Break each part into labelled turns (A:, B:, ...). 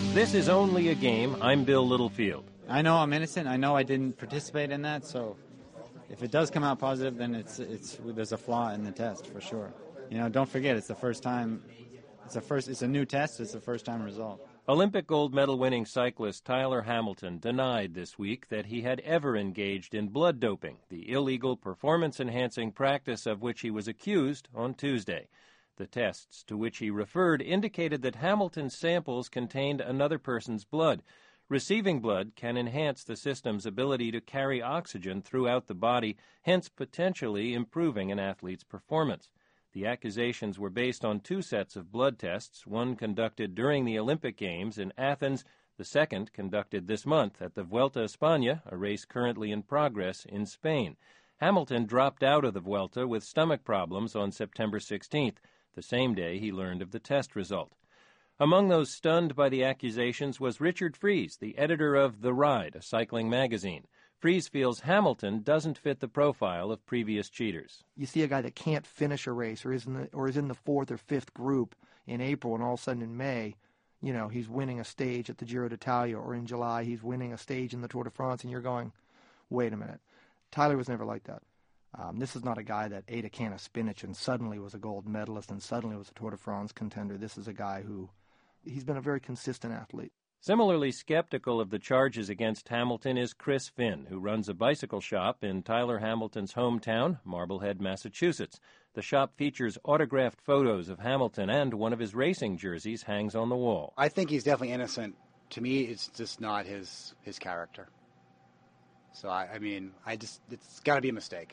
A: This is Only a Game. I'm Bill Littlefield.
B: I know I'm innocent. I know I didn't participate in that, so if it does come out positive, then there's a flaw in the test for sure. You know, don't forget, it's the first time. It's a new test. It's the first time result.
A: Olympic gold medal winning cyclist Tyler Hamilton denied this week that he had ever engaged in blood doping, the illegal performance-enhancing practice of which he was accused on Tuesday. The tests to which he referred indicated that Hamilton's samples contained another person's blood. Receiving blood can enhance the system's ability to carry oxygen throughout the body, hence potentially improving an athlete's performance. The accusations were based on two sets of blood tests, one conducted during the Olympic Games in Athens, the second conducted this month at the Vuelta a España, a race currently in progress in Spain. Hamilton dropped out of the Vuelta with stomach problems on September 16th, the same day he learned of the test result. Among those stunned by the accusations was Richard Fries, the editor of The Ride, a cycling magazine. Fries feels Hamilton doesn't fit the profile of previous cheaters.
C: You see a guy that can't finish a race or is in the fourth or fifth group in April, and all of a sudden in May, you know, he's winning a stage at the Giro d'Italia, or in July he's winning a stage in the Tour de France, and you're going, wait a minute. Tyler was never like that. This is not a guy that ate a can of spinach and suddenly was a gold medalist and suddenly was a Tour de France contender. This is a guy he's been a very consistent athlete.
A: Similarly skeptical of the charges against Hamilton is Chris Finn, who runs a bicycle shop in Tyler Hamilton's hometown, Marblehead, Massachusetts. The shop features autographed photos of Hamilton, and one of his racing jerseys hangs on the wall.
D: I think he's definitely innocent. To me, it's just not his character. So, it's got to be a mistake.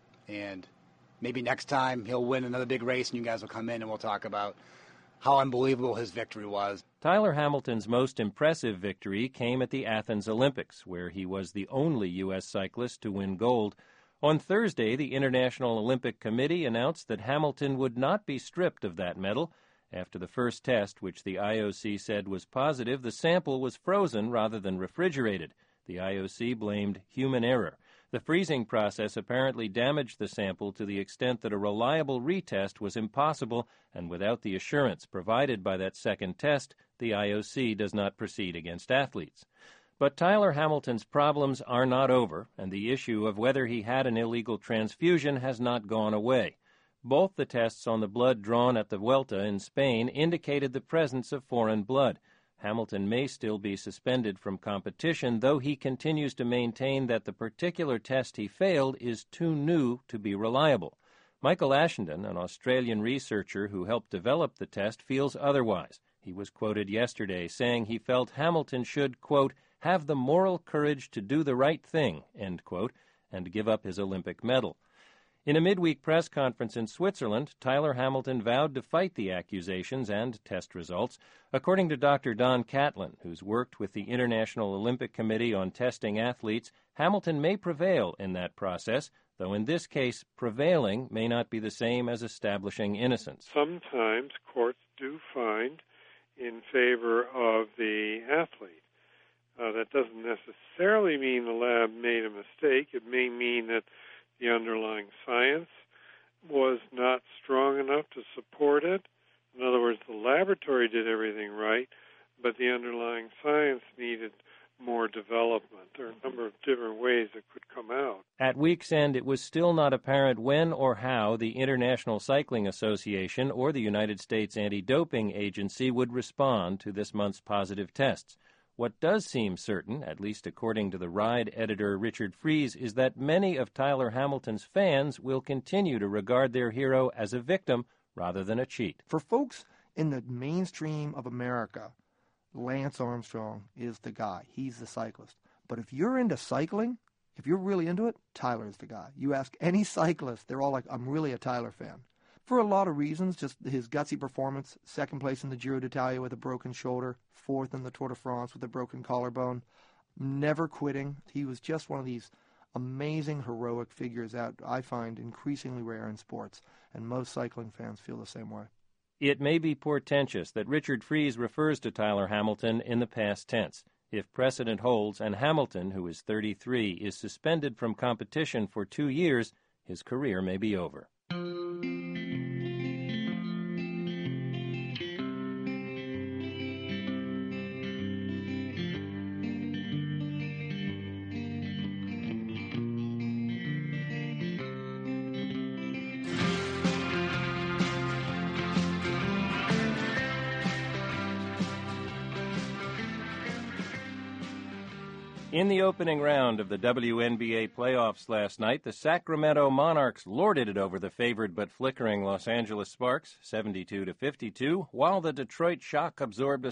D: And maybe next time he'll win another big race and you guys will come in and we'll talk about how unbelievable his victory was.
A: Tyler Hamilton's most impressive victory came at the Athens Olympics, where he was the only U.S. cyclist to win gold. On Thursday, the International Olympic Committee announced that Hamilton would not be stripped of that medal. After the first test, which the IOC said was positive, the sample was frozen rather than refrigerated. The IOC blamed human error. The freezing process apparently damaged the sample to the extent that a reliable retest was impossible, and without the assurance provided by that second test, the IOC does not proceed against athletes. But Tyler Hamilton's problems are not over, and the issue of whether he had an illegal transfusion has not gone away. Both the tests on the blood drawn at the Vuelta in Spain indicated the presence of foreign blood. Hamilton may still be suspended from competition, though he continues to maintain that the particular test he failed is too new to be reliable. Michael Ashenden, an Australian researcher who helped develop the test, feels otherwise. He was quoted yesterday saying he felt Hamilton should, quote, have the moral courage to do the right thing, end quote, and give up his Olympic medal. In a midweek press conference in Switzerland, Tyler Hamilton vowed to fight the accusations and test results. According to Dr. Don Catlin, who's worked with the International Olympic Committee on testing athletes, Hamilton may prevail in that process, though in this case, prevailing may not be the same as establishing innocence.
E: Sometimes courts do find in favor of the athlete. That doesn't necessarily mean the lab made a mistake. It may mean that the underlying science was not strong enough to support it. In other words, the laboratory did everything right, but the underlying science needed more development. There are a number of different ways it could come out.
A: At week's end, it was still not apparent when or how the International Cycling Association or the United States Anti-Doping Agency would respond to this month's positive tests. What does seem certain, at least according to the Ride editor Richard Fries, is that many of Tyler Hamilton's fans will continue to regard their hero as a victim rather than a cheat.
C: For folks in the mainstream of America, Lance Armstrong is the guy. He's the cyclist. But if you're into cycling, if you're really into it, Tyler's the guy. You ask any cyclist, they're all like, I'm really a Tyler fan. For a lot of reasons, just his gutsy performance, second place in the Giro d'Italia with a broken shoulder, fourth in the Tour de France with a broken collarbone, never quitting. He was just one of these amazing, heroic figures that I find increasingly rare in sports, and most cycling fans feel the same way.
A: It may be portentous that Richard Fries refers to Tyler Hamilton in the past tense. If precedent holds and Hamilton, who is 33, is suspended from competition for 2 years, his career may be over. In the opening round of the WNBA playoffs last night, the Sacramento Monarchs lorded it over the favored but flickering Los Angeles Sparks, 72-52, while the Detroit Shock absorbed a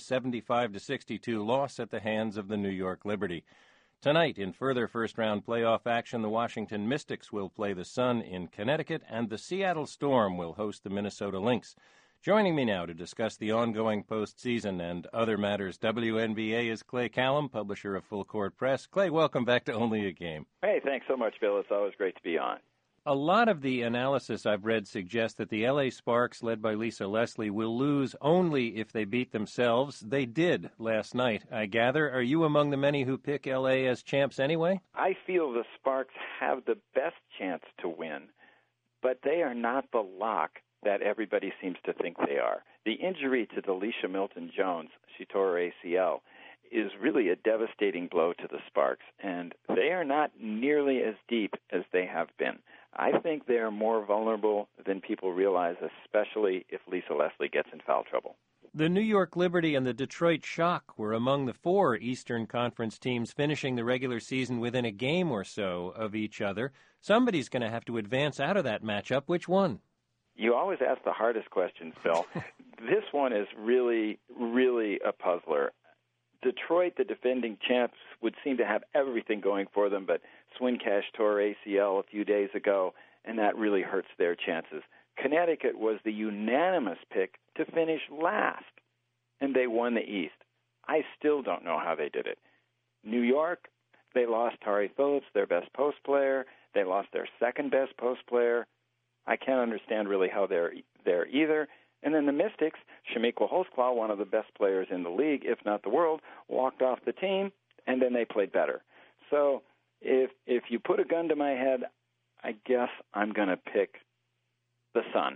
A: 75-62 loss at the hands of the New York Liberty. Tonight, in further first-round playoff action, the Washington Mystics will play the Sun in Connecticut, and the Seattle Storm will host the Minnesota Lynx. Joining me now to discuss the ongoing postseason and other matters WNBA is Clay Callum, publisher of Full Court Press. Clay, welcome back to Only a Game.
F: Hey, thanks so much, Bill. It's always great to be on.
A: A lot of the analysis I've read suggests that the L.A. Sparks, led by Lisa Leslie, will lose only if they beat themselves. They did last night, I gather. Are you among the many who pick L.A. as champs anyway?
F: I feel the Sparks have the best chance to win, but they are not the lock that everybody seems to think they are. The injury to Delisha Milton-Jones, she tore her ACL, is really a devastating blow to the Sparks, and they are not nearly as deep as they have been. I think they are more vulnerable than people realize, especially if Lisa Leslie gets in foul trouble.
A: The New York Liberty and the Detroit Shock were among the four Eastern Conference teams finishing the regular season within a game or so of each other. Somebody's going to have to advance out of that matchup. Which one?
F: You always ask the hardest questions, Phil. This one is really, really a puzzler. Detroit, the defending champs, would seem to have everything going for them, but Swincash tore ACL a few days ago, and that really hurts their chances. Connecticut was the unanimous pick to finish last, and they won the East. I still don't know how they did it. New York, they lost Tari Phillips, their best post player. They lost their second best post player. I can't understand really how they're there either. And then the Mystics, Shamiqua Holtzclaw, one of the best players in the league, if not the world, walked off the team, and then they played better. So if you put a gun to my head, I guess I'm going to pick the Sun.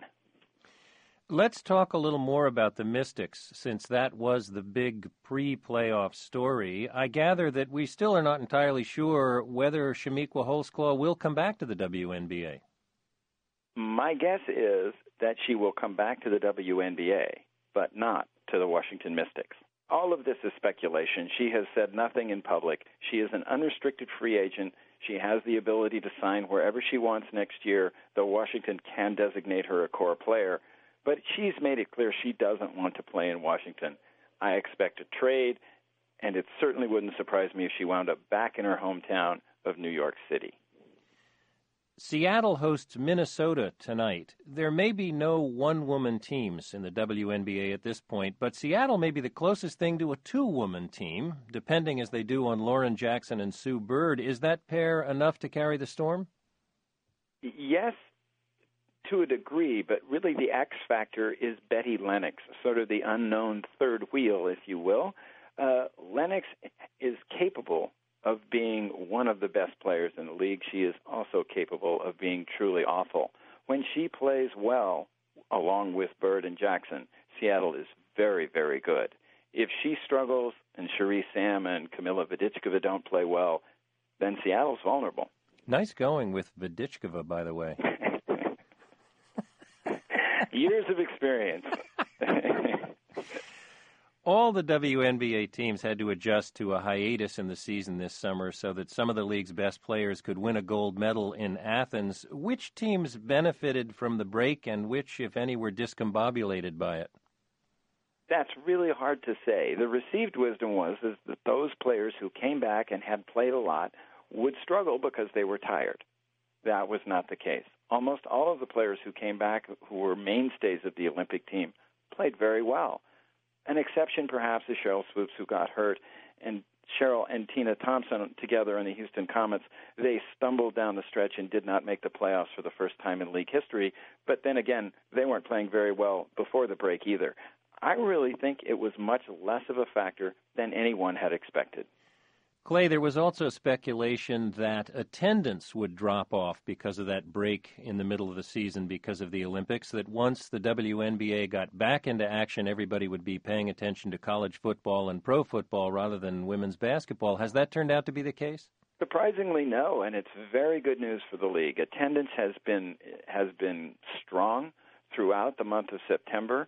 A: Let's talk a little more about the Mystics, since that was the big pre-playoff story. I gather that we still are not entirely sure whether Shamiqua Holtzclaw will come back to the WNBA.
F: My guess is that she will come back to the WNBA, but not to the Washington Mystics. All of this is speculation. She has said nothing in public. She is an unrestricted free agent. She has the ability to sign wherever she wants next year, though Washington can designate her a core player. But she's made it clear she doesn't want to play in Washington. I expect a trade, and it certainly wouldn't surprise me if she wound up back in her hometown of New York City.
A: Seattle hosts Minnesota tonight. There may be no one-woman teams in the WNBA at this point, but Seattle may be the closest thing to a two-woman team, depending as they do on Lauren Jackson and Sue Bird. Is that pair enough to carry the Storm?
F: Yes, to a degree, but really the X factor is Betty Lennox, sort of the unknown third wheel, if you will. Lennox is capable of being one of the best players in the league. She is also capable of being truly awful. When she plays well, along with Bird and Jackson, Seattle is very, very good. If she struggles and Cherie Sam and Kamila Vodichkova don't play well, then Seattle's vulnerable.
A: Nice going with Vodichkova, by the way.
F: Years of experience.
A: All the WNBA teams had to adjust to a hiatus in the season this summer so that some of the league's best players could win a gold medal in Athens. Which teams benefited from the break and which, if any, were discombobulated by it?
F: That's really hard to say. The received wisdom was that those players who came back and had played a lot would struggle because they were tired. That was not the case. Almost all of the players who came back who were mainstays of the Olympic team played very well. An exception, perhaps, is Cheryl Swoops, who got hurt, and Cheryl and Tina Thompson together in the Houston Comets, they stumbled down the stretch and did not make the playoffs for the first time in league history. But then again, they weren't playing very well before the break either. I really think it was much less of a factor than anyone had expected.
A: Clay, there was also speculation that attendance would drop off because of that break in the middle of the season because of the Olympics, that once the WNBA got back into action, everybody would be paying attention to college football and pro football rather than women's basketball. Has that turned out to be the case?
F: Surprisingly, no, and it's very good news for the league. Attendance has been strong throughout the month of September,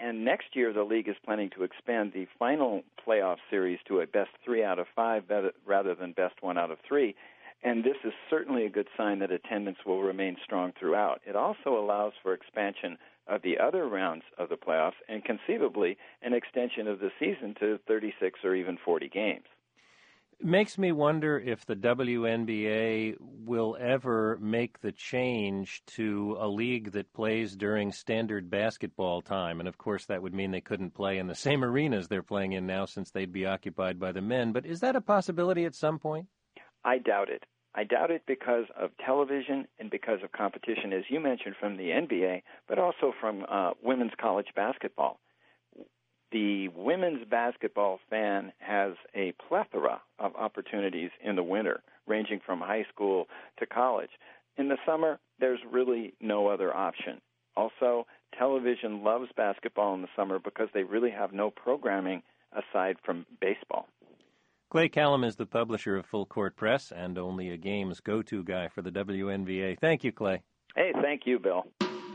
F: And next year, the league is planning to expand the final playoff series to a best 3 out of 5 rather than best 1 out of 3. And this is certainly a good sign that attendance will remain strong throughout. It also allows for expansion of the other rounds of the playoffs and conceivably an extension of the season to 36 or even 40 games.
A: Makes me wonder if the WNBA will ever make the change to a league that plays during standard basketball time. And, of course, that would mean they couldn't play in the same arenas they're playing in now since they'd be occupied by the men. But is that a possibility at some point?
F: I doubt it. I doubt it because of television and because of competition, as you mentioned, from the NBA, but also from women's college basketball. The women's basketball fan has a plethora of opportunities in the winter, ranging from high school to college. In the summer, there's really no other option. Also, television loves basketball in the summer because they really have no programming aside from baseball.
A: Clay Callum is the publisher of Full Court Press and Only a Game's go-to guy for the WNBA. Thank you, Clay.
F: Hey, thank you, Bill.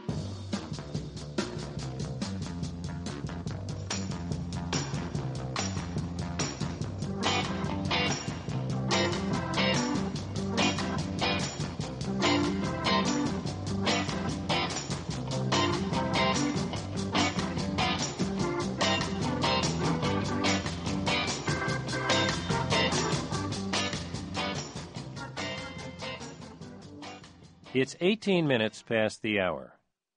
A: It's 18 minutes past the hour.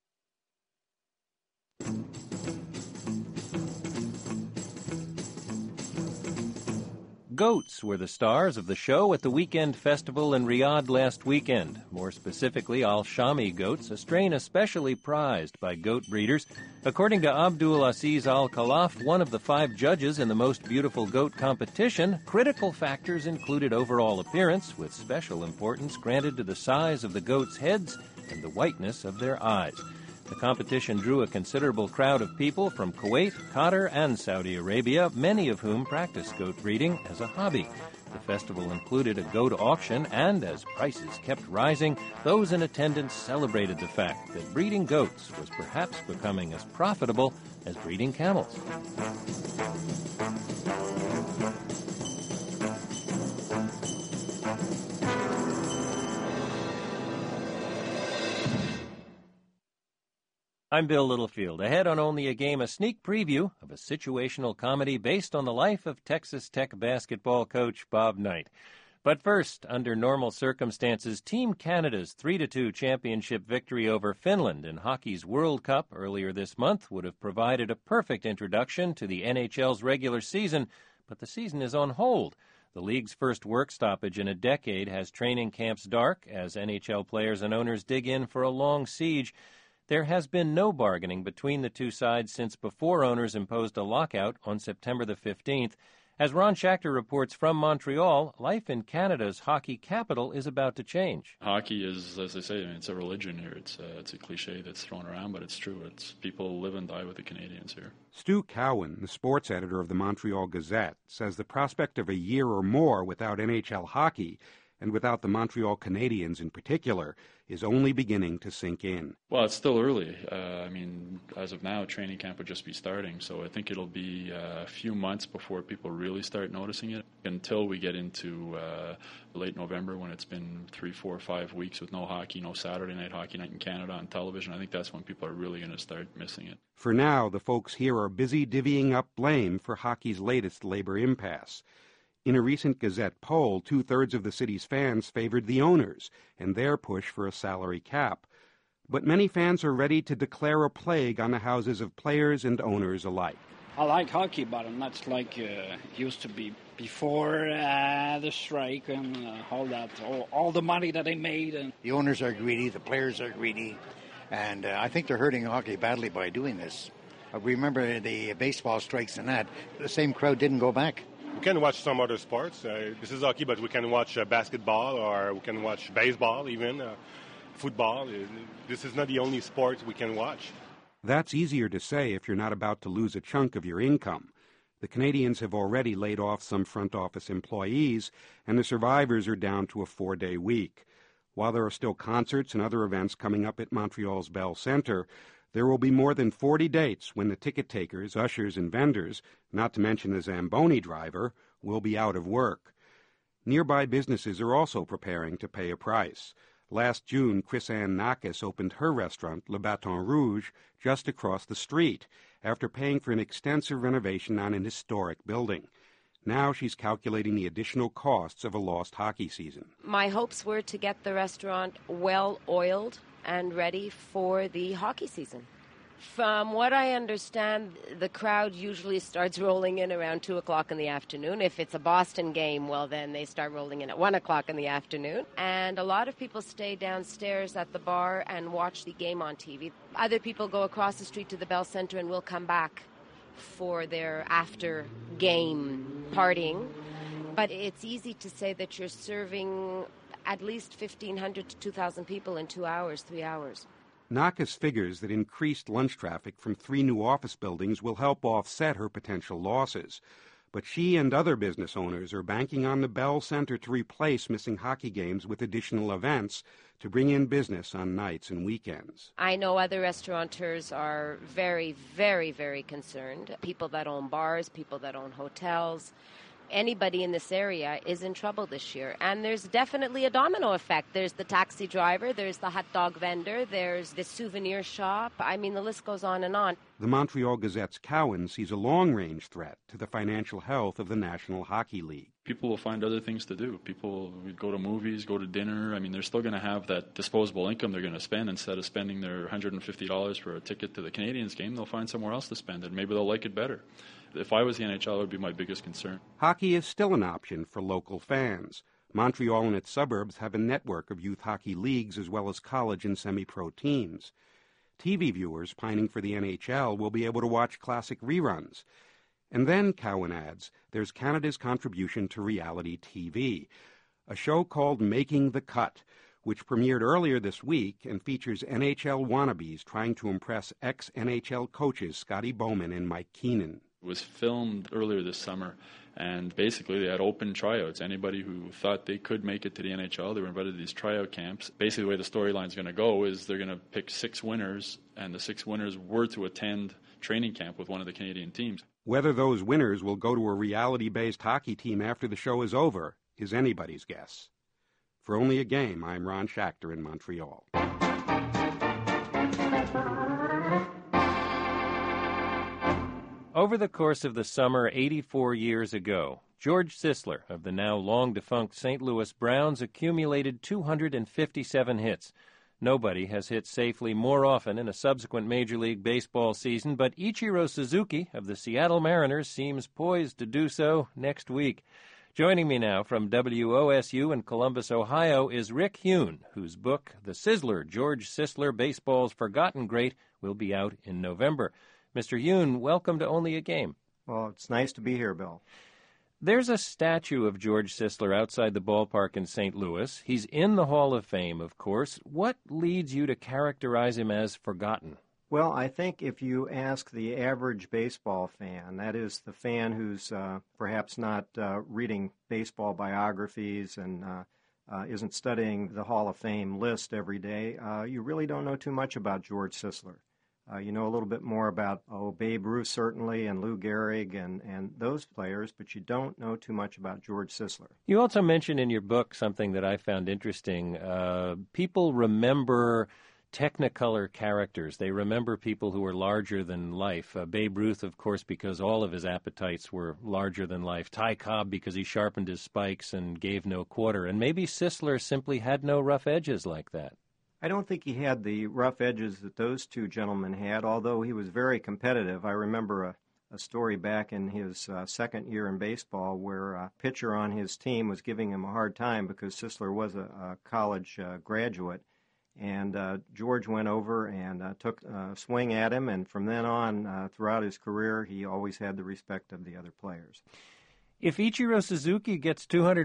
A: Goats were the stars of the show at the Weekend Festival in Riyadh last weekend. More specifically, Al-Shami goats, a strain especially prized by goat breeders. According to Abdul Aziz Al-Khalaf, one of the 5 judges in the Most Beautiful Goat competition, critical factors included overall appearance, with special importance granted to the size of the goats' heads and the whiteness of their eyes. The competition drew a considerable crowd of people from Kuwait, Qatar, and Saudi Arabia, many of whom practice goat breeding as a hobby. The festival included a goat auction, and as prices kept rising, those in attendance celebrated the fact that breeding goats was perhaps becoming as profitable as breeding camels. I'm Bill Littlefield. Ahead on Only a Game, a sneak preview of a situational comedy based on the life of Texas Tech basketball coach Bob Knight. But first, under normal circumstances, Team Canada's 3-2 championship victory over Finland in hockey's World Cup earlier this month would have provided a perfect introduction to the NHL's regular season, but the season is on hold. The league's first work stoppage in a decade has training camps dark as NHL players and owners dig in for a long siege. There has been no bargaining between the two sides since before owners imposed a lockout on September the 15th. As Ron Schachter reports from Montreal, life in Canada's hockey capital is about to change.
G: Hockey is, as they say, it's a religion here. It's a cliche that's thrown around, but it's true. It's people live and die with the Canadians here.
H: Stu Cowan, the sports editor of the Montreal Gazette, says the prospect of a year or more without NHL hockey, and without the Montreal Canadiens in particular, is only beginning to sink in.
G: Well, it's still early. As of now, training camp would just be starting, so I think it'll be a few months before people really start noticing it. Until we get into late November, when it's been 3, 4, 5 weeks with no hockey, no Saturday night hockey night in Canada on television, I think that's when people are really going to start missing it.
H: For now, the folks here are busy divvying up blame for hockey's latest labor impasse. In a recent Gazette poll, 2/3 of the city's fans favored the owners and their push for a salary cap. But many fans are ready to declare a plague on the houses of players and owners alike.
I: I like hockey, but I'm not like it used to be before the strike and all the money that they made. And
J: the owners are greedy, the players are greedy, and I think they're hurting hockey badly by doing this. Remember the baseball strikes and that, the same crowd didn't go back.
K: We can watch some other sports. This is hockey, but we can watch basketball, or we can watch baseball, even football. This is not the only sport we can watch.
H: That's easier to say if you're not about to lose a chunk of your income. The Canadians have already laid off some front office employees, and the survivors are down to a 4-day week. While there are still concerts and other events coming up at Montreal's Bell Centre, There will be more than 40 dates when the ticket takers, ushers, and vendors, not to mention the Zamboni driver, will be out of work. Nearby businesses are also preparing to pay a price. Last June, Chris-Anne Nakis opened her restaurant, Le Bâton Rouge, just across the street, after paying for an extensive renovation on an historic building. Now she's calculating the additional costs of a lost hockey season.
L: My hopes were to get the restaurant well-oiled and ready for the hockey season. From what I understand, the crowd usually starts rolling in around 2 o'clock in the afternoon. If it's a Boston game, well, then they start rolling in at 1 o'clock in the afternoon. And a lot of people stay downstairs at the bar and watch the game on TV. Other people go across the street to the Bell Center and will come back for their after-game partying. But it's easy to say that you're serving at least 1,500 to 2,000 people in 2 hours, 3 hours.
H: Nakis figures that increased lunch traffic from 3 new office buildings will help offset her potential losses. But she and other business owners are banking on the Bell Center to replace missing hockey games with additional events to bring in business on nights and weekends.
L: I know other restaurateurs are very, very, very concerned. People that own bars, people that own hotels. Anybody in this area is in trouble this year. And there's definitely a domino effect. There's the taxi driver, there's the hot dog vendor, there's the souvenir shop. I mean, the list goes on and on.
H: The Montreal Gazette's Cowan sees a long-range threat to the financial health of the National Hockey League.
G: People will find other things to do. People would go to movies, go to dinner. I mean, they're still going to have that disposable income they're going to spend. Instead of spending their $150 for a ticket to the Canadiens game, they'll find somewhere else to spend it. Maybe they'll like it better. If I was the NHL, it would be my biggest concern.
H: Hockey is still an option for local fans. Montreal and its suburbs have a network of youth hockey leagues as well as college and semi-pro teams. TV viewers pining for the NHL will be able to watch classic reruns. And then, Cowan adds, there's Canada's contribution to reality TV, a show called Making the Cut, which premiered earlier this week and features NHL wannabes trying to impress ex-NHL coaches Scotty Bowman and Mike Keenan.
G: It was filmed earlier this summer, and basically they had open tryouts. Anybody who thought they could make it to the NHL, they were invited to these tryout camps. Basically the way the storyline is going to go is they're going to pick 6 winners, and the 6 winners were to attend training camp with one of the Canadian teams.
H: Whether those winners will go to a reality-based hockey team after the show is over is anybody's guess. For Only a Game, I'm Ron Schachter in Montreal.
A: Over the course of the summer 84 years ago, George Sisler of the now long-defunct St. Louis Browns accumulated 257 hits. Nobody has hit safely more often in a subsequent Major League Baseball season, but Ichiro Suzuki of the Seattle Mariners seems poised to do so next week. Joining me now from WOSU in Columbus, Ohio, is Rick Hune, whose book, The Sizzler, George Sisler, Baseball's Forgotten Great, will be out in November. Mr. Hune, welcome to Only a Game.
M: Well, it's nice to be here, Bill.
A: There's a statue of George Sisler outside the ballpark in St. Louis. He's in the Hall of Fame, of course. What leads you to characterize him as forgotten?
M: Well, I think if you ask the average baseball fan, that is the fan who's perhaps not reading baseball biographies and isn't studying the Hall of Fame list every day, you really don't know too much about George Sisler. You know a little bit more about Babe Ruth, certainly, and Lou Gehrig and those players, but you don't know too much about George Sisler.
A: You also mentioned in your book something that I found interesting. People remember Technicolor characters. They remember people who were larger than life. Babe Ruth, of course, because all of his appetites were larger than life. Ty Cobb, because he sharpened his spikes and gave no quarter. And maybe Sisler simply had no rough edges like that.
M: I don't think he had the rough edges that those two gentlemen had, although he was very competitive. I remember a story back in his second year in baseball where a pitcher on his team was giving him a hard time because Sisler was a college graduate. And George went over and took a swing at him, and from then on, throughout his career, he always had the respect of the other players.
A: If Ichiro Suzuki gets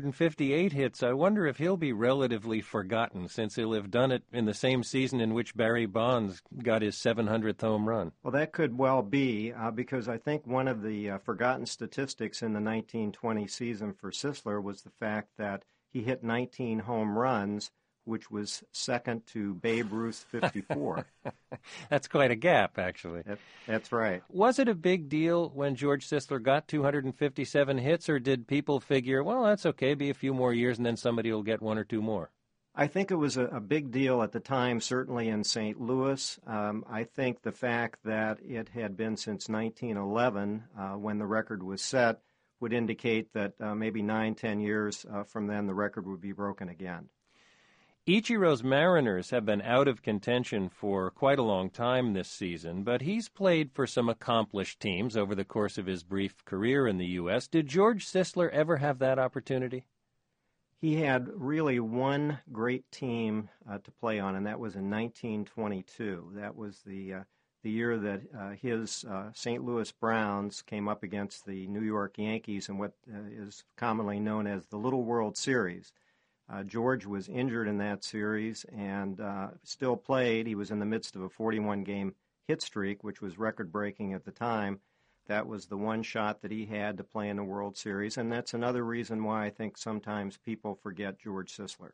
A: 258 hits, I wonder if he'll be relatively forgotten, since he'll have done it in the same season in which Barry Bonds got his 700th home run.
M: Well, that could well be, because I think one of the forgotten statistics in the 1920 season for Sisler was the fact that he hit 19 home runs which was second to Babe Ruth's 54.
A: That's quite a gap, actually.
M: That's right.
A: Was it a big deal when George Sisler got 257 hits, or did people figure, well, that's okay, be a few more years and then somebody will get one or two more?
M: I think it was a big deal at the time, certainly in St. Louis. I think the fact that it had been since 1911 when the record was set would indicate that maybe 9-10 years from then the record would be broken again.
A: Ichiro's Mariners have been out of contention for quite a long time this season, but he's played for some accomplished teams over the course of his brief career in the U.S. Did George Sisler ever have that opportunity?
M: He had really one great team to play on, and that was in 1922. That was the year that his St. Louis Browns came up against the New York Yankees in what is commonly known as the Little World Series. George was injured in that series and still played. He was in the midst of a 41-game hit streak, which was record-breaking at the time. That was the one shot that he had to play in the World Series, and that's another reason why I think sometimes people forget George Sisler.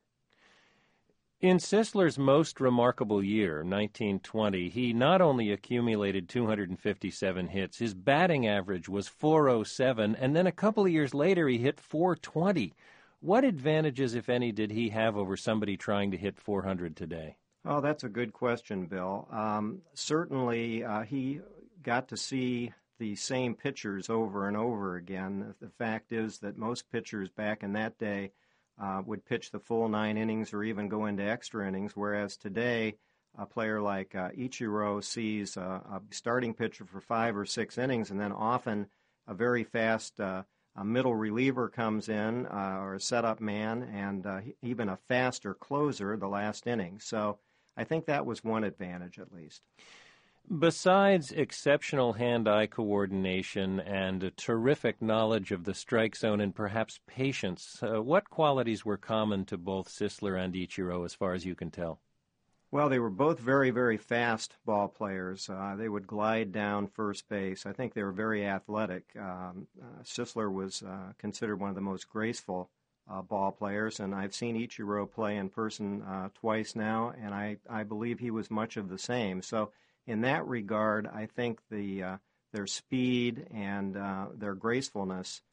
A: In Sisler's most remarkable year, 1920, he not only accumulated 257 hits, his batting average was .407, and then a couple of years later he hit .420. What advantages, if any, did he have over somebody trying to hit .400 today?
M: Oh, that's a good question, Bill. Certainly, he got to see the same pitchers over and over again. The fact is that most pitchers back in that day would pitch the full 9 innings or even go into extra innings, whereas today a player like Ichiro sees a starting pitcher for 5 or 6 innings, and then often a very fast a middle reliever comes in, or a setup man, and even a faster closer the last inning. So I think that was one advantage at least.
A: Besides exceptional hand-eye coordination and a terrific knowledge of the strike zone and perhaps patience, what qualities were common to both Sisler and Ichiro as far as you can tell?
M: Well, they were both very, very fast ball players. They would glide down first base. I think they were very athletic. Sisler was considered one of the most graceful ball players, and I've seen Ichiro play in person twice now, and I believe he was much of the same. So in that regard, I think their speed and their gracefulness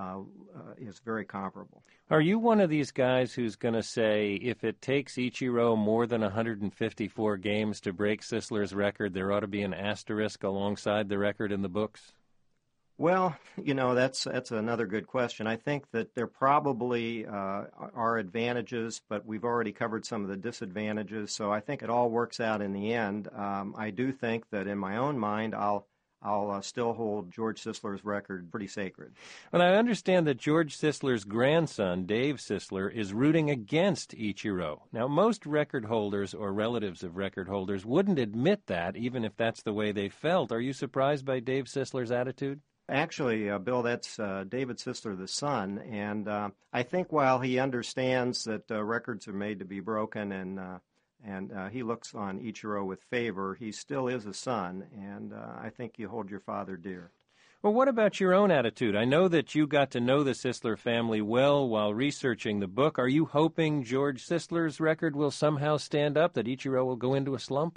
M: is very comparable.
A: Are you one of these guys who's going to say if it takes Ichiro more than 154 games to break Sisler's record, there ought to be an asterisk alongside the record in the books?
M: Well, that's another good question. I think that there probably are advantages, but we've already covered some of the disadvantages, so I think it all works out in the end. I do think that in my own mind, I'll still hold George Sisler's record pretty sacred.
A: And I understand that George Sisler's grandson, Dave Sisler, is rooting against Ichiro. Now, most record holders or relatives of record holders wouldn't admit that, even if that's the way they felt. Are you surprised by Dave Sisler's attitude?
M: Actually, Bill, that's David Sisler, the son, and I think while he understands that records are made to be broken and he looks on Ichiro with favor, he still is a son, and I think you hold your father dear.
A: Well, what about your own attitude? I know that you got to know the Sisler family well while researching the book. Are you hoping George Sisler's record will somehow stand up, that Ichiro will go into a slump?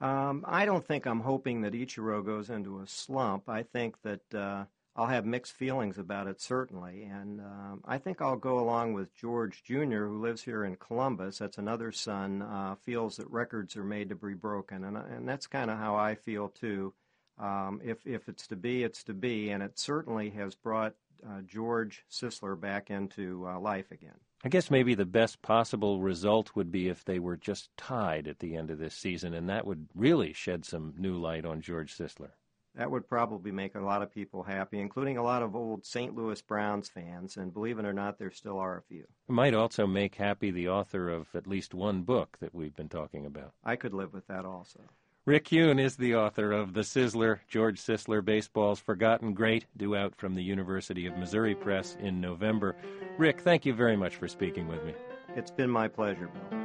M: I don't think I'm hoping that Ichiro goes into a slump. I think that I'll have mixed feelings about it, certainly. And I think I'll go along with George Jr., who lives here in Columbus. That's another son, feels that records are made to be broken. And that's kind of how I feel, too. If it's to be, it's to be. And it certainly has brought George Sisler back into life again.
A: I guess maybe the best possible result would be if they were just tied at the end of this season, and that would really shed some new light on George Sisler.
M: That would probably make a lot of people happy, including a lot of old St. Louis Browns fans, and believe it or not, there still are a few.
A: It might also make happy the author of at least one book that we've been talking about.
M: I could live with that also.
A: Rick Kuhn is the author of The Sizzler, George Sisler, Baseball's Forgotten Great, due out from the University of Missouri Press in November. Rick, thank you very much for speaking with me.
M: It's been my pleasure, Bill.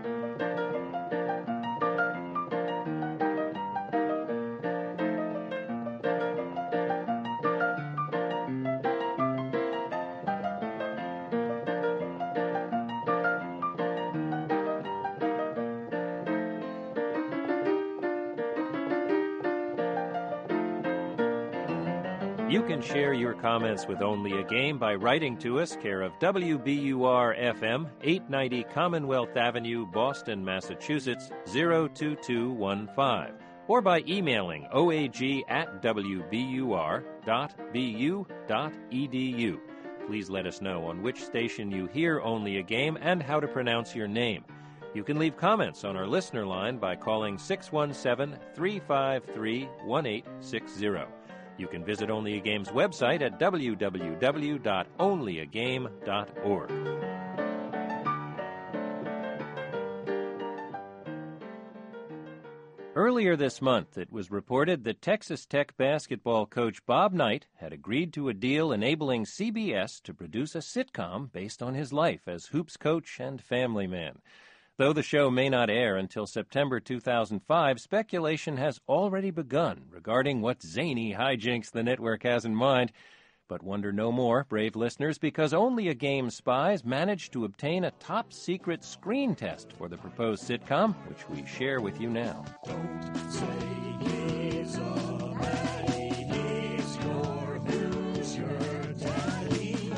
A: You can share your comments with Only a Game by writing to us, care of WBUR-FM, 890 Commonwealth Avenue, Boston, Massachusetts, 02215, or by emailing oag@wbur.bu.edu. Please let us know on which station you hear Only a Game and how to pronounce your name. You can leave comments on our listener line by calling 617-353-1860. You can visit Only a Game's website at www.onlyagame.org. Earlier this month, it was reported that Texas Tech basketball coach Bob Knight had agreed to a deal enabling CBS to produce a sitcom based on his life as hoops coach and family man. Though the show may not air until September 2005, speculation has already begun regarding what zany hijinks the network has in mind. But wonder no more, brave listeners, because Only a Game spies managed to obtain a top-secret screen test for the proposed sitcom, which we share with you now.
N: Don't say he's a baddie, he's your who's your daddy.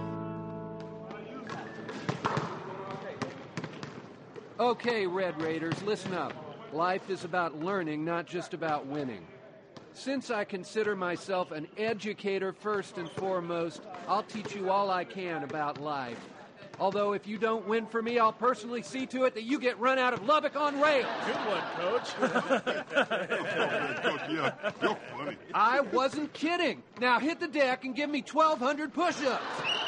O: Okay, Red Raiders, listen up. Life is about learning, not just about winning. Since I consider myself an educator first and foremost, I'll teach you all I can about life. Although if you don't win for me, I'll personally see to it that you get run out of Lubbock on rails.
N: Good one, Coach.
P: Yeah, you're funny.
O: I wasn't kidding. Now hit the deck and give me 1,200 push-ups.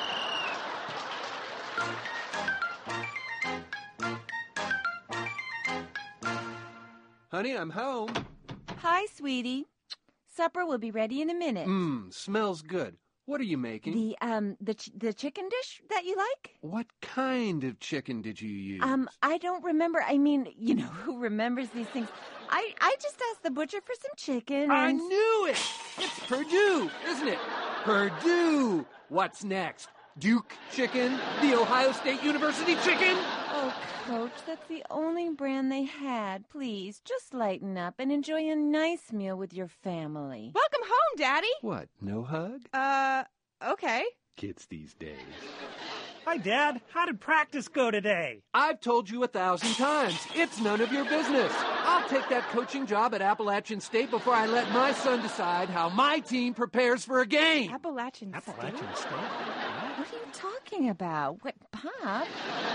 O: Honey, I'm home.
Q: Hi, sweetie. Supper will be ready in a minute.
O: Smells good. What are you making?
Q: The chicken dish that you like?
O: What kind of chicken did you use?
Q: I don't remember. I mean, you know, who remembers these things? I just asked the butcher for some chicken and...
O: I knew it! It's Purdue, isn't it? Purdue! What's next? Duke chicken? The Ohio State University chicken?
Q: Oh, Coach, that's the only brand they had. Please, just lighten up and enjoy a nice meal with your family.
R: Welcome home, Daddy.
O: What, no hug?
R: Okay.
O: Kids these days.
S: Hi, Dad. How did practice go today?
O: I've told you 1,000 times. It's none of your business. I'll take that coaching job at Appalachian State before I let my son decide how my team prepares for a game.
R: Appalachian State?
Q: What are you talking about? What, Pop?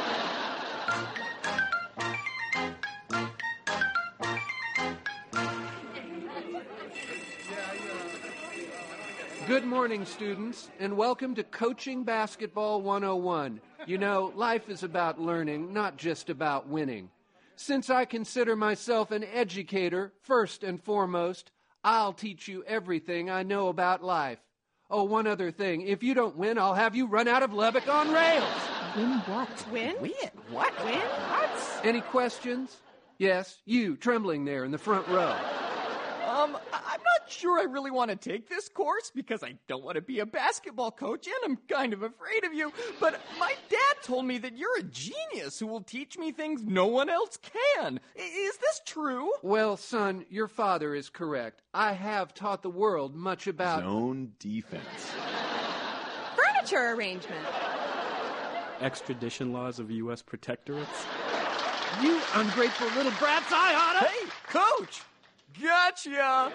O: Good morning, students, and welcome to Coaching Basketball 101. You know, life is about learning, not just about winning. Since I consider myself an educator, first and foremost, I'll teach you everything I know about life. Oh, one other thing. If you don't win, I'll have you run out of Lubbock on rails.
Q: Win what?
R: Win?
Q: Win?
R: What? Win? What?
O: Any questions? Yes, you, trembling there in the front row.
T: I'm not sure I really want to take this course because I don't want to be a basketball coach and I'm kind of afraid of you. But my dad told me that you're a genius who will teach me things no one else can. Is this true?
O: Well, son, your father is correct. I have taught the world much about
U: zone defense,
R: furniture arrangement,
G: extradition laws of U.S. protectorates.
O: You ungrateful little brats, I oughta...
T: Hey, Coach! Gotcha!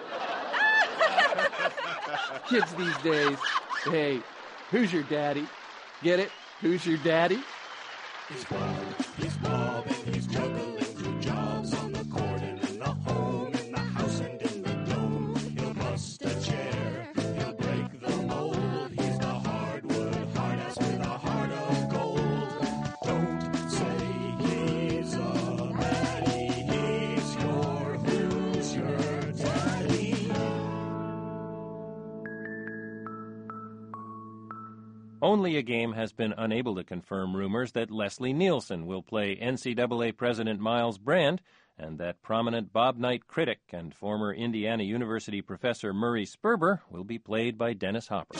O: Kids these days. Hey, who's your daddy? Get it? Who's your daddy?
N: He's Bob, and he's juggling 2 jobs on the court and in the home, in the house and in the dome. He'll bust a chair, he'll break the mold. He's the hardwood hard ass with a heart of gold. Don't say he's a baddie, he's your who's your daddy.
A: Only a Game has been unable to confirm rumors that Leslie Nielsen will play NCAA President Miles Brand and that prominent Bob Knight critic and former Indiana University professor Murray Sperber will be played by Dennis Hopper.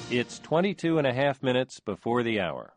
A: It's 22 and a half minutes before the hour.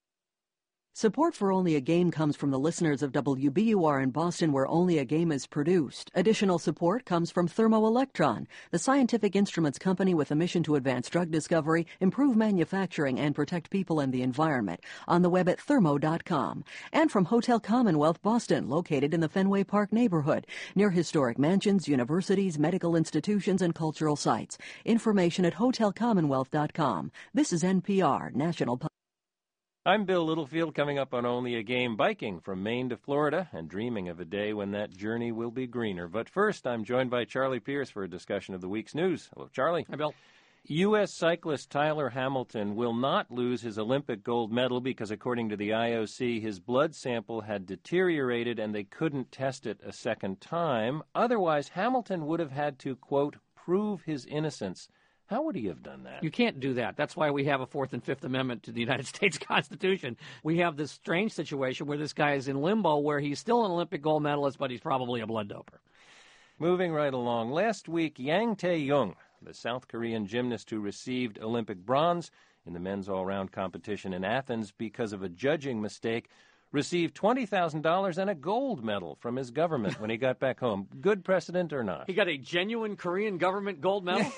P: Support for Only a Game comes from the listeners of WBUR in Boston, where Only a Game is produced. Additional support comes from Thermoelectron, the scientific instruments company with a mission to advance drug discovery, improve manufacturing, and protect people and the environment. On the web at thermo.com. And from Hotel Commonwealth Boston, located in the Fenway Park neighborhood, near historic mansions, universities, medical institutions, and cultural sites. Information at hotelcommonwealth.com. This is NPR, National Public.
A: I'm Bill Littlefield, coming up on Only a Game, biking from Maine to Florida and dreaming of a day when that journey will be greener. But first, I'm joined by Charlie Pierce for a discussion of the week's news. Hello, Charlie.
U: Hi, Bill.
A: U.S. cyclist Tyler Hamilton will not lose his Olympic gold medal because, according to the IOC, his blood sample had deteriorated and they couldn't test it a second time. Otherwise, Hamilton would have had to, quote, prove his innocence. How would he have done that?
U: You can't do that. That's why we have a Fourth and Fifth Amendment to the United States Constitution. We have this strange situation where this guy is in limbo, where he's still an Olympic gold medalist, but he's probably a blood doper.
A: Moving right along. Last week, Yang Tae-young, the South Korean gymnast who received Olympic bronze in the men's all-round competition in Athens because of a judging mistake, received $20,000 and a gold medal from his government when he got back home. Good precedent or not?
U: He got a genuine Korean government gold medal?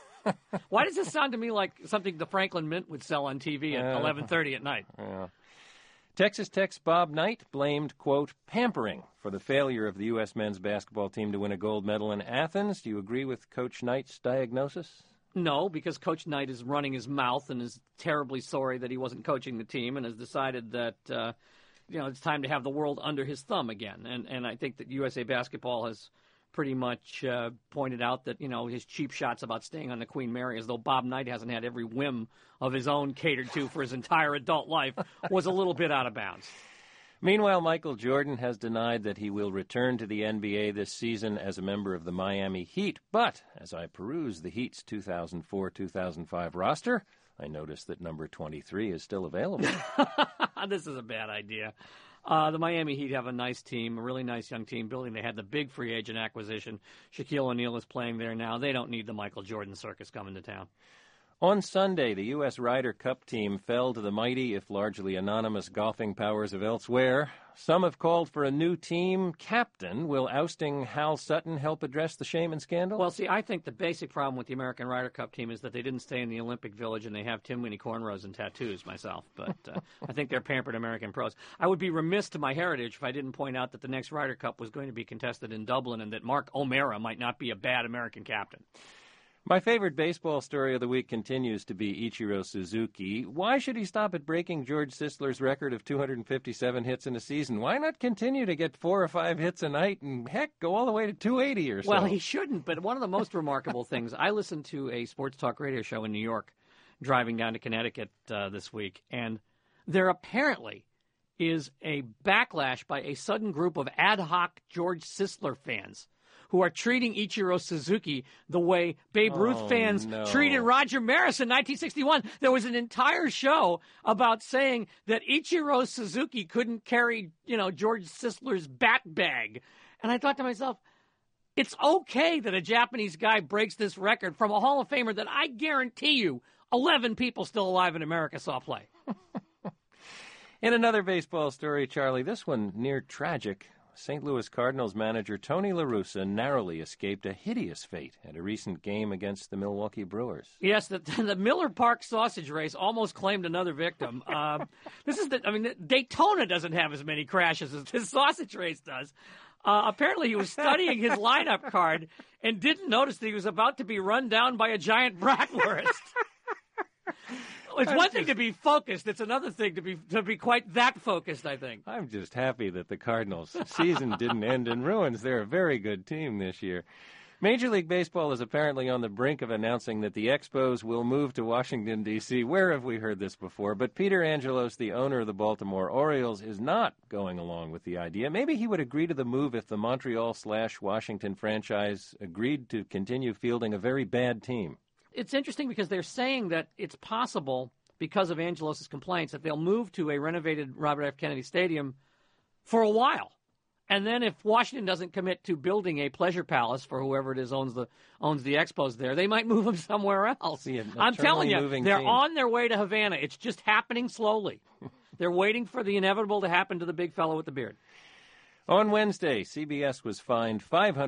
U: Why does this sound to me like something the Franklin Mint would sell on TV at 11:30 at night?
A: Yeah. Texas Tech's Bob Knight blamed, quote, pampering for the failure of the U.S. men's basketball team to win a gold medal in Athens. Do you agree with Coach Knight's diagnosis?
U: No, because Coach Knight is running his mouth and is terribly sorry that he wasn't coaching the team and has decided that it's time to have the world under his thumb again. And I think that USA Basketball has pretty much pointed out that, his cheap shots about staying on the Queen Mary, as though Bob Knight hasn't had every whim of his own catered to for his entire adult life, was a little bit out of bounds.
A: Meanwhile, Michael Jordan has denied that he will return to the NBA this season as a member of the Miami Heat. But as I peruse the Heat's 2004-2005 roster, I noticed that number 23 is still available.
U: This is a bad idea. The Miami Heat have a nice team, a really nice young team building. They had the big free agent acquisition. Shaquille O'Neal is playing there now. They don't need the Michael Jordan circus coming to town.
A: On Sunday, the U.S. Ryder Cup team fell to the mighty, if largely anonymous, golfing powers of elsewhere. Some have called for a new team captain. Will ousting Hal Sutton help address the shame and scandal?
U: Well, see, I think the basic problem with the American Ryder Cup team is that they didn't stay in the Olympic Village and they have Tim Winnie cornrows and tattoos, myself. But I think they're pampered American pros. I would be remiss to my heritage if I didn't point out that the next Ryder Cup was going to be contested in Dublin and that Mark O'Meara might not be a bad American captain.
A: My favorite baseball story of the week continues to be Ichiro Suzuki. Why should he stop at breaking George Sisler's record of 257 hits in a season? Why not continue to get 4 or 5 hits a night and, heck, go all the way to 280 or so?
U: Well, he shouldn't, but one of the most remarkable things, I listened to a sports talk radio show in New York driving down to Connecticut this week, and there apparently is a backlash by a sudden group of ad hoc George Sisler fans who are treating Ichiro Suzuki the way Babe Ruth fans treated Roger Maris in 1961. There was an entire show about saying that Ichiro Suzuki couldn't carry, George Sisler's bat bag. And I thought to myself, it's okay that a Japanese guy breaks this record from a Hall of Famer that I guarantee you 11 people still alive in America saw play.
A: In another baseball story, Charlie, this one near tragic. St. Louis Cardinals manager Tony La Russa narrowly escaped a hideous fate at a recent game against the Milwaukee Brewers.
U: Yes, the Miller Park sausage race almost claimed another victim. Daytona doesn't have as many crashes as this sausage race does. Apparently he was studying his lineup card and didn't notice that he was about to be run down by a giant bratwurst. It's one thing to be focused. It's another thing to be quite that focused, I think.
A: I'm just happy that the Cardinals' season didn't end in ruins. They're a very good team this year. Major League Baseball is apparently on the brink of announcing that the Expos will move to Washington, D.C. Where have we heard this before? But Peter Angelos, the owner of the Baltimore Orioles, is not going along with the idea. Maybe he would agree to the move if the Montreal/Washington franchise agreed to continue fielding a very bad team.
U: It's interesting because they're saying that it's possible, because of Angelos' complaints, that they'll move to a renovated Robert F. Kennedy Stadium for a while. And then if Washington doesn't commit to building a pleasure palace for whoever it is owns the Expos there, they might move him somewhere else. I'm telling you, they're on their way to Havana. It's just happening slowly. They're waiting for the inevitable to happen to the big fellow with the beard.
A: On Wednesday, CBS was fined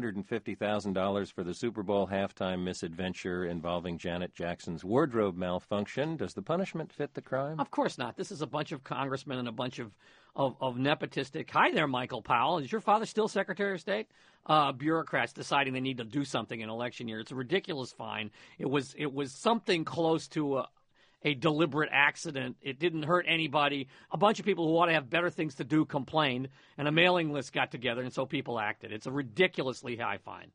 A: $550,000 for the Super Bowl halftime misadventure involving Janet Jackson's wardrobe malfunction. Does the punishment fit the crime?
U: Of course not. This is a bunch of congressmen and a bunch of nepotistic, hi there, Michael Powell. Is your father still Secretary of State? Bureaucrats deciding they need to do something in election year. It's a ridiculous fine. It was something close to a deliberate accident. It didn't hurt anybody. A bunch of people who ought to have better things to do complained, and a mailing list got together, and so people acted. It's a ridiculously high fine.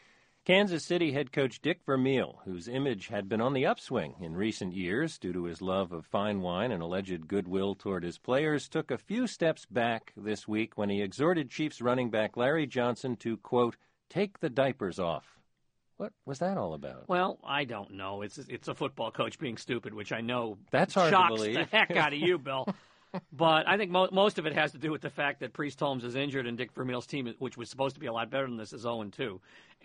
A: Kansas City head coach Dick Vermeil, whose image had been on the upswing in recent years due to his love of fine wine and alleged goodwill toward his players, took a few steps back this week when he exhorted Chiefs running back Larry Johnson to, quote, take the diapers off. What was that all about?
U: Well, I don't know. It's a football coach being stupid, which I know
A: that's hard
U: shocks
A: to believe.
U: The heck out of you, Bill. But I think most of it has to do with the fact that Priest Holmes is injured and Dick Vermeil's team, which was supposed to be a lot better than this, is 0-2.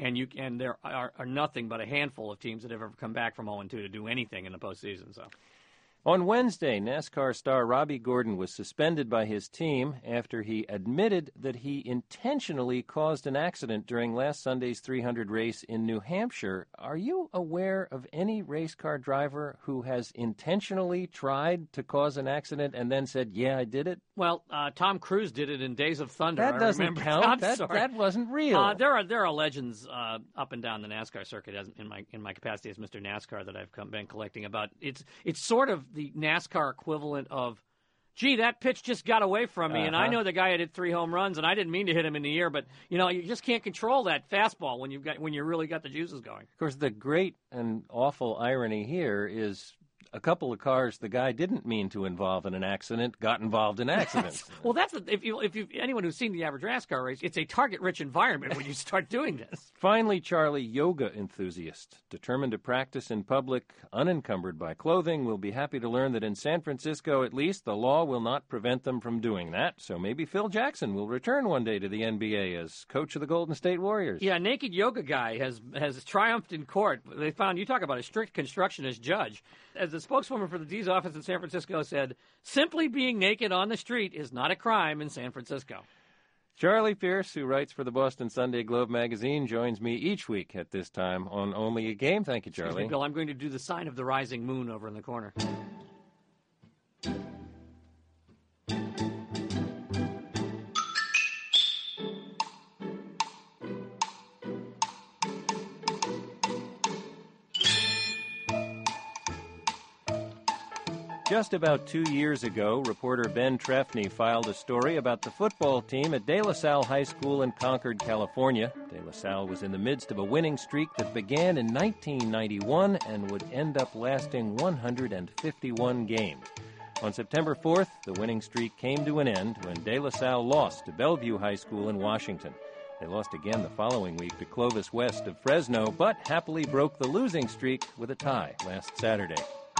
U: And there are nothing but a handful of teams that have ever come back from 0-2 to do anything in the postseason. So.
A: On Wednesday, NASCAR star Robbie Gordon was suspended by his team after he admitted that he intentionally caused an accident during last Sunday's 300 race in New Hampshire. Are you aware of any race car driver who has intentionally tried to cause an accident and then said, yeah, I did it?
U: Well, Tom Cruise did it in Days of Thunder.
A: That doesn't count. That wasn't real.
U: There are legends up and down the NASCAR circuit in my capacity as Mr. NASCAR that I've been collecting about. It's sort of the NASCAR equivalent of, gee, that pitch just got away from me, and I know the guy had hit 3 home runs, and I didn't mean to hit him in the ear, but you just can't control that fastball when you really got the juices going.
A: Of course, the great and awful irony here is a couple of cars the guy didn't mean to involve in an accident got involved in accidents.
U: Well, that's if anyone who's seen the average NASCAR race, it's a target-rich environment when you start doing this.
A: Finally, Charlie, yoga enthusiast, determined to practice in public, unencumbered by clothing, will be happy to learn that in San Francisco, at least, the law will not prevent them from doing that. So maybe Phil Jackson will return one day to the NBA as coach of the Golden State Warriors.
U: Yeah, naked yoga guy has triumphed in court. They found, you talk about a strict constructionist judge. As the spokeswoman for the D's office in San Francisco said, simply being naked on the street is not a crime in San Francisco.
A: Charlie Pierce, who writes for the Boston Sunday Globe magazine, joins me each week at this time on Only a Game. Thank you, Charlie.
U: Excuse me, Bill, I'm going to do the sign of the rising moon over in the corner.
A: Just about 2 years ago, reporter Ben Trefny filed a story about the football team at De La Salle High School in Concord, California. De La Salle was in the midst of a winning streak that began in 1991 and would end up lasting 151 games. On September 4th, the winning streak came to an end when De La Salle lost to Bellevue High School in Washington. They lost again the following week to Clovis West of Fresno, but happily broke the losing streak with a tie last Saturday.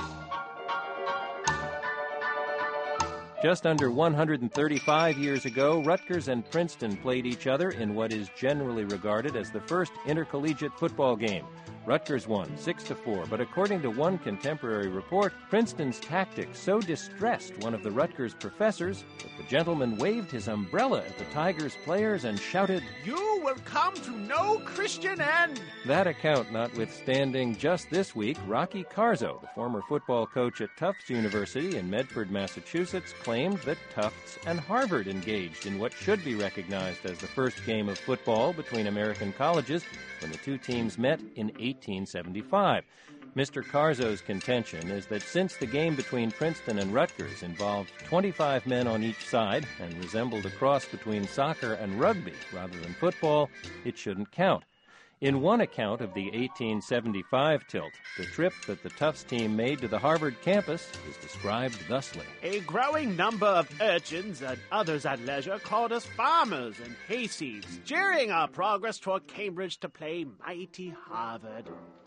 A: Just under 135 years ago, Rutgers and Princeton played each other in what is generally regarded as the first intercollegiate football game. Rutgers won 6-4, but according to one contemporary report, Princeton's tactics so distressed one of the Rutgers professors that the gentleman waved his umbrella at the Tigers players and shouted,
B: "You will come to no Christian end!"
A: That account notwithstanding, just this week, Rocky Carzo, the former football coach at Tufts University in Medford, Massachusetts, claimed that Tufts and Harvard engaged in what should be recognized as the first game of football between American colleges when the two teams met in 1875. Mr. Carzo's contention is that since the game between Princeton and Rutgers involved 25 men on each side and resembled a cross between soccer and rugby rather than football, it shouldn't count. In one account of the 1875 tilt, the trip that the Tufts team made to the Harvard campus is described thusly.
B: A growing number of urchins and others at leisure called us farmers and hayseeds, cheering our progress toward Cambridge to play mighty Harvard.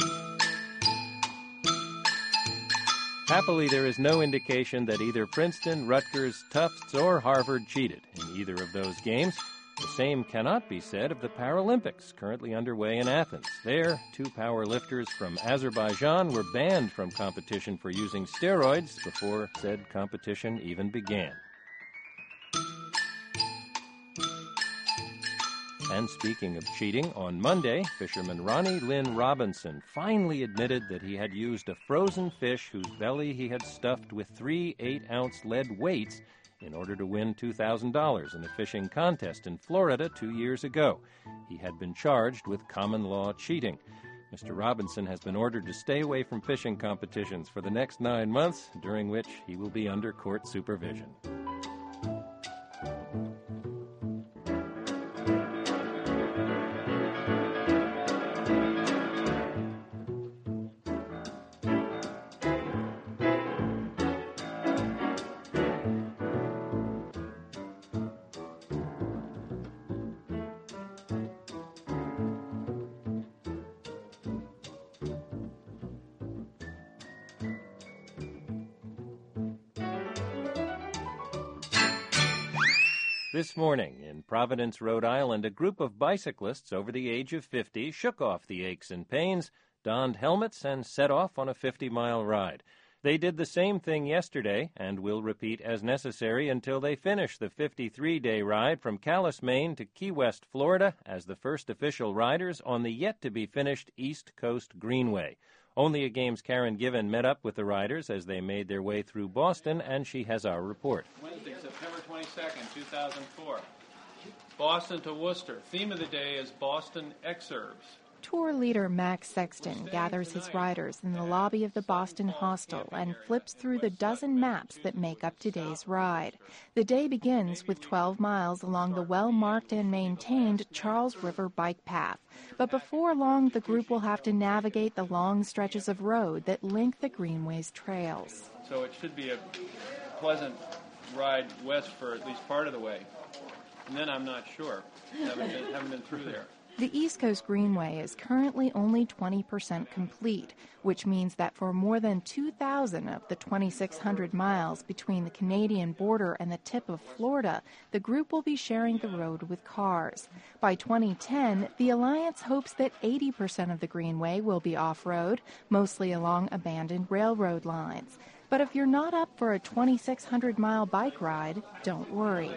A: Happily, there is no indication that either Princeton, Rutgers, Tufts, or Harvard cheated in either of those games. The same cannot be said of the Paralympics, currently underway in Athens. There, 2 powerlifters from Azerbaijan were banned from competition for using steroids before said competition even began. And speaking of cheating, on Monday, fisherman Ronnie Lynn Robinson finally admitted that he had used a frozen fish whose belly he had stuffed with 3 8-ounce lead weights in order to win $2,000 in a fishing contest in Florida 2 years ago. He had been charged with common law cheating. Mr. Robinson has been ordered to stay away from fishing competitions for the next 9 months, during which he will be under court supervision. This morning in Providence, Rhode Island, a group of bicyclists over the age of 50 shook off the aches and pains, donned helmets, and set off on a 50-mile ride. They did the same thing yesterday and will repeat as necessary until they finish the 53-day ride from Calais, Maine to Key West, Florida, as the first official riders on the yet-to-be-finished East Coast Greenway. Only a Game's Karen Given met up with the riders as they made their way through Boston, and she has our report.
D: Wednesday, September 22nd, 2004. Boston to Worcester. Theme of the day is Boston Exurbs.
V: Tour leader Max Sexton gathers his riders in the lobby of the Boston Hostel and flips through the dozen maps that make up today's ride. The day begins with 12 miles along the well-marked and maintained Charles River Bike Path. But before long, the group will have to navigate the long stretches of road that link the Greenway's trails.
D: So it should be a pleasant ride west for at least part of the way. And then I'm not sure. Haven't been through there.
V: The East Coast Greenway is currently only 20% complete, which means that for more than 2,000 of the 2,600 miles between the Canadian border and the tip of Florida, the group will be sharing the road with cars. By 2010, the Alliance hopes that 80% of the Greenway will be off-road, mostly along abandoned railroad lines. But if you're not up for a 2,600-mile bike ride, don't worry.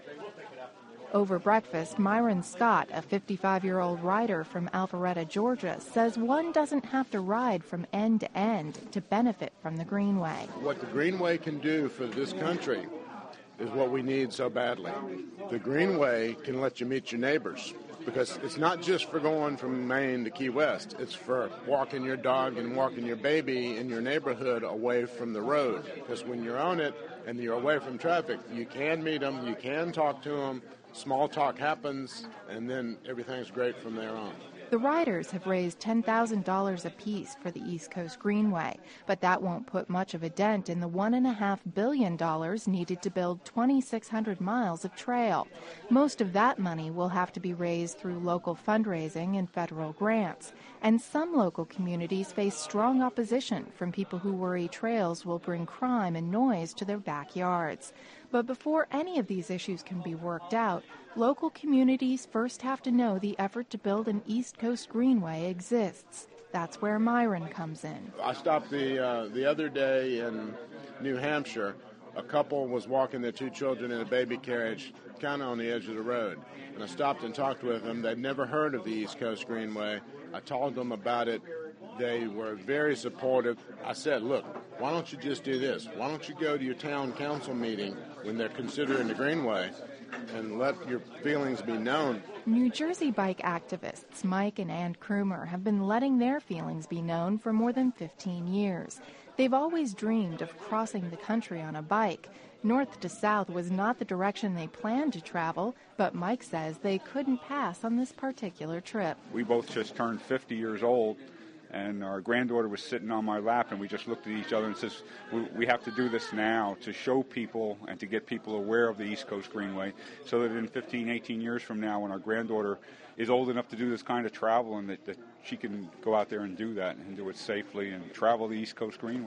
V: Over breakfast, Myron Scott, a 55-year-old rider from Alpharetta, Georgia, says one doesn't have to ride from end to end to benefit from the Greenway.
W: What the Greenway can do for this country is what we need so badly. The Greenway can let you meet your neighbors, because it's not just for going from Maine to Key West. It's for walking your dog and walking your baby in your neighborhood away from the road. Because when you're on it and you're away from traffic, you can meet them, you can talk to them, small talk happens, and then everything's great from there on.
V: The riders have raised $10,000 apiece for the East Coast Greenway, but that won't put much of a dent in the $1.5 billion needed to build 2,600 miles of trail. Most of that money will have to be raised through local fundraising and federal grants. And some local communities face strong opposition from people who worry trails will bring crime and noise to their backyards. But before any of these issues can be worked out, local communities first have to know the effort to build an East Coast Greenway exists. That's where Myron comes in.
W: I stopped the other day in New Hampshire. A couple was walking their 2 children in a baby carriage kind of on the edge of the road. And I stopped and talked with them. They'd never heard of the East Coast Greenway. I told them about it. They were very supportive. I said, look, why don't you just do this? Why don't you go to your town council meeting when they're considering the Greenway and let your feelings be known?
V: New Jersey bike activists Mike and Ann Krumer have been letting their feelings be known for more than 15 years. They've always dreamed of crossing the country on a bike. North to south was not the direction they planned to travel, but Mike says they couldn't pass on this particular trip.
X: We both just turned 50 years old, and our granddaughter was sitting on my lap, and we just looked at each other and says, we have to do this now to show people and to get people aware of the East Coast Greenway, so that in 15, 18 years from now, when our granddaughter is old enough to do this kind of travel, and that she can go out there and do that and do it safely and travel the East Coast Greenway.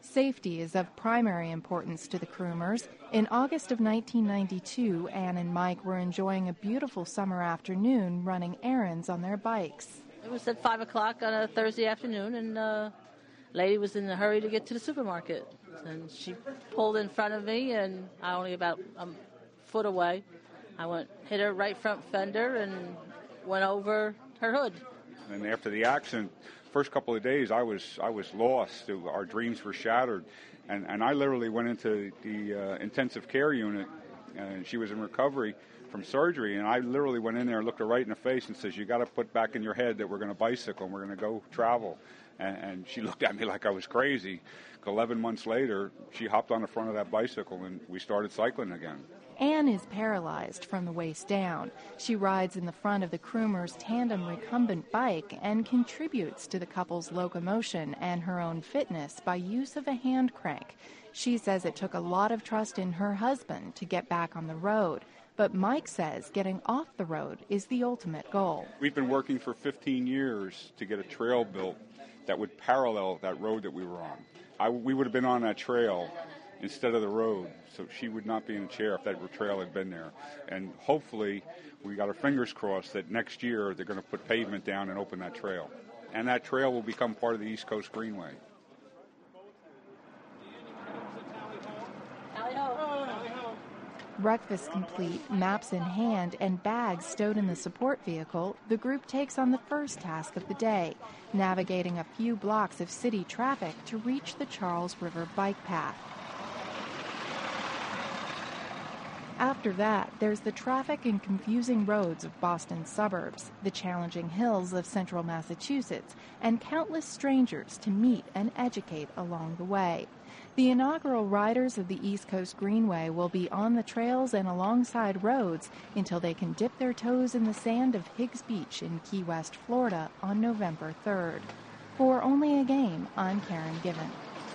V: Safety is of primary importance to the Kroomers. In August of 1992, Ann and Mike were enjoying a beautiful summer afternoon running errands on their bikes.
C: It was at 5 o'clock on a Thursday afternoon, and a lady was in a hurry to get to the supermarket. And she pulled in front of me, and I only about a foot away. I hit her right front fender and went over her hood.
X: And after the accident, first couple of days, I was lost. Our dreams were shattered, and I literally went into the intensive care unit, and she was in recovery from surgery, and I literally went in there and looked her right in the face and says, "You got to put back in your head that we're going to bicycle and we're going to go travel." And she looked at me like I was crazy. 11 months later, she hopped on the front of that bicycle and we started cycling again.
V: Ann is paralyzed from the waist down. She rides in the front of the Kroomers' tandem recumbent bike and contributes to the couple's locomotion and her own fitness by use of a hand crank. She says it took a lot of trust in her husband to get back on the road. But Mike says getting off the road is the ultimate goal.
X: We've been working for 15 years to get a trail built that would parallel that road that we were on. We would have been on that trail instead of the road, so she would not be in a chair if that trail had been there. And hopefully, we got our fingers crossed that next year they're going to put pavement down and open that trail. And that trail will become part of the East Coast Greenway.
V: Breakfast complete, maps in hand, and bags stowed in the support vehicle, the group takes on the first task of the day, navigating a few blocks of city traffic to reach the Charles River bike path. After that, there's the traffic and confusing roads of Boston's suburbs, the challenging hills of central Massachusetts, and countless strangers to meet and educate along the way. The inaugural riders of the East Coast Greenway will be on the trails and alongside roads until they can dip their toes in the sand of Higgs Beach in Key West, Florida on November 3rd. For Only a Game, I'm Karen Given.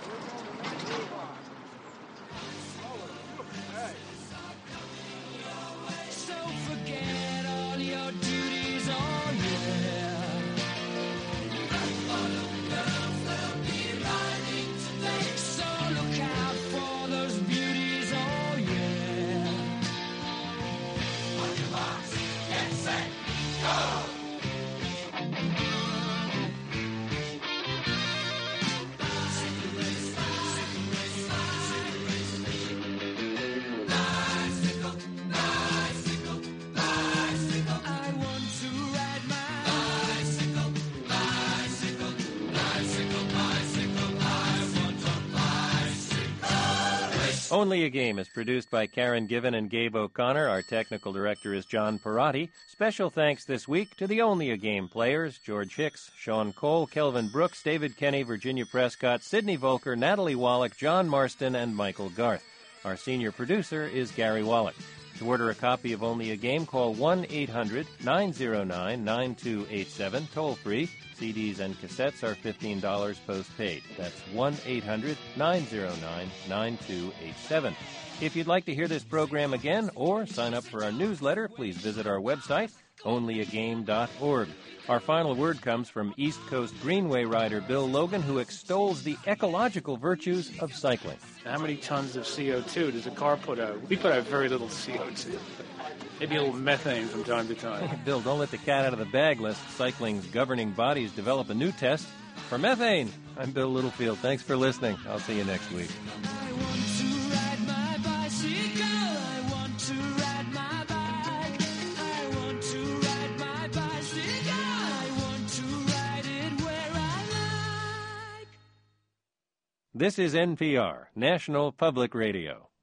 A: Only a Game is produced by Karen Given and Gabe O'Connor. Our technical director is John Perotti. Special thanks this week to the Only a Game players, George Hicks, Sean Cole, Kelvin Brooks, David Kenny, Virginia Prescott, Sidney Volker, Natalie Wallach, John Marston, and Michael Garth. Our senior producer is Gary Wallach. To order a copy of Only a Game, call 1-800-909-9287, toll-free. CDs and cassettes are $15 postpaid. That's 1-800-909-9287. If you'd like to hear this program again or sign up for our newsletter, please visit our website, onlyagame.org. Our final word comes from East Coast Greenway rider Bill Logan, who extols the ecological virtues of cycling.
E: How many tons of CO2 does a car put out? We put out very little CO2. Maybe a little methane from time to time.
A: Bill, don't let the cat out of the bag lest cycling's governing bodies develop a new test for methane. I'm Bill Littlefield. Thanks for listening. I'll see you next week. This is NPR, National Public Radio.